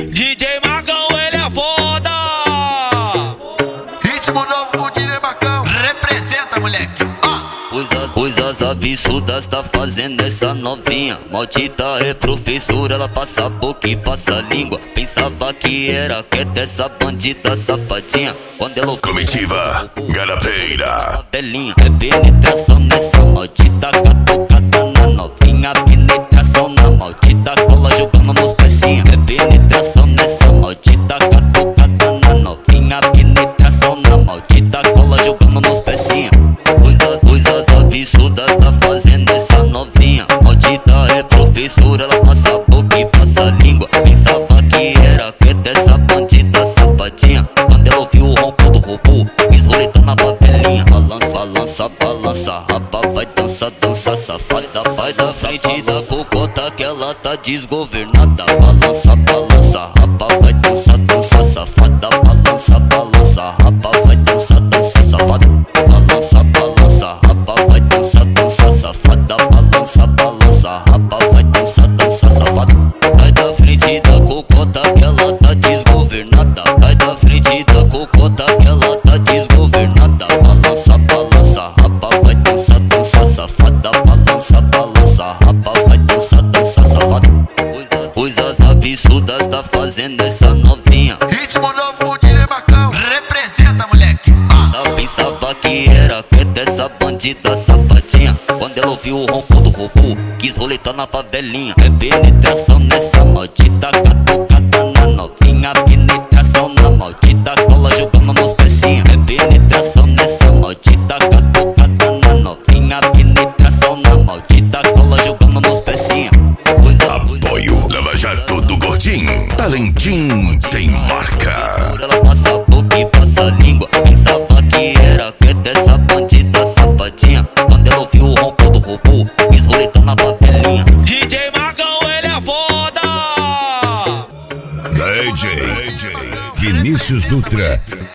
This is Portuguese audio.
DJ Marcão, ele é foda. Ritmo novo, DJ Marcão. Representa, moleque. Coisas absurdas tá fazendo essa novinha. Maldita é professora, ela passa a boca e passa a língua. Pensava que era quieta essa bandida safadinha. Quando ela Comitiva Garapeira, velhinha, é penetração nessa maldita catucada na novinha. Penetração na maldita cola jogando nos pecinha. É penetração nessa maldita catucada na novinha. Penetração na maldita cola jogando nos pecinha. Coisas absurdas tá fazendo essa novinha. Maldita é professora, ela passa a boca e passa a língua. Pensava que era quieta essa bandida safadinha. Quando ela ouviu o ronco do robô, quis roletar na favelinha. Balança, balança, balança, rapa, vai dança, dança, safada. Vai da frente da cocota que ela tá desgovernada. Balança, balança, rapa, vai dança, dança, safada. Balança, balança, rapa, vai dança, dança, safada. Balança, balança, rapa, vai dança, dança, safada. Balança, balança, rapa, vai dança, dança, safada. Vai da frente da cocota que ela tá desgovernada. Vai da frente da cocota que ela tá desgovernada. Balança, balança, rapa, vai dança, dança, safada. Balança, balança, rapa, vai dança, dança, safada. Coisas absurdas tá fazendo essa novinha. Ritmo novo, DJ Marcão. Representa, moleque. Pensava que era quieta essa bandida safadinha. Quando ela ouviu o ronco do robô, quis roletar na favelinha. É penetração nessa maldita catucada na novinha. Penetração na maldita cola jogando nos pecinha. É penetração nessa maldita catucada na novinha. Penetração na maldita cola jogando nos pecinha. apoio Lava Jato do Gordinho. Talentim tem marca. Ela passa a boca e passa a língua. Pensava que era quieta essa bandida safadinha. Quando ela ouviu o ronco do robô, quis roletar na favelinha. DJ Marcão, ele é foda. DJ Vinícius Dutra.